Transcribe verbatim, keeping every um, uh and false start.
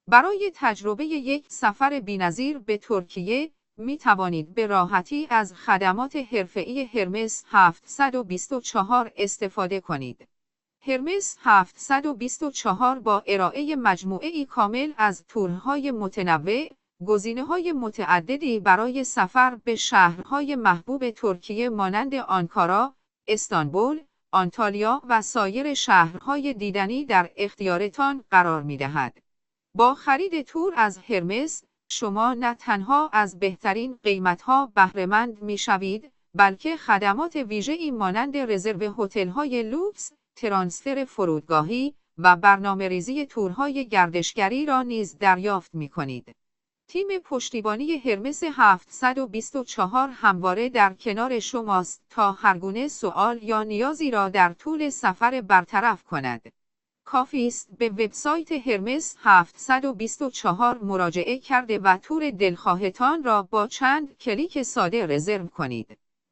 برای تجربه یک سفر بی‌نظیر به ترکیه، می توانید به راحتی از خدمات حرفه‌ای هرمس هفتصد و بیست و چهار استفاده کنید. هرمس هفتصد و بیست و چهار با ارائه مجموعه‌ای کامل از تورهای متنوع، گزینه‌های متعددی برای سفر به شهرهای محبوب ترکیه مانند آنکارا، استانبول، آنتالیا و سایر شهرهای دیدنی در اختیارتان قرار می‌دهد. با خرید تور از هرمس، شما نه تنها از بهترین قیمت‌ها بهره‌مند می‌شوید، بلکه خدمات ویژه‌ای مانند رزرو هتل‌های لوکس، ترانسفر فرودگاهی و برنامه‌ریزی تورهای گردشگری را نیز دریافت می‌کنید. تیم پشتیبانی هرمس هفتصد و بیست و چهار همواره در کنار شماست تا هرگونه سوال یا نیازی را در طول سفر برطرف کند. کافی است به وبسایت هرمس هفتصد و بیست و چهار مراجعه کرده و تور دلخواهتان را با چند کلیک ساده رزرو کنید.